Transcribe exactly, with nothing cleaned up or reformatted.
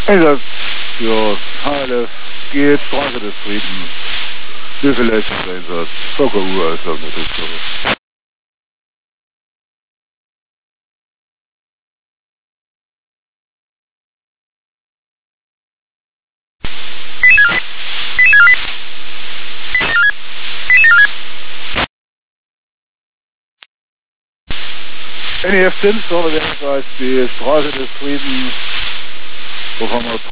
Einsatz für H L F G, Straße des Friedens. Wie viel Leistungseinsatz? V K U als Notiz. N E F zehn, vorne wäre die Straße des Friedens. Wo fahren wir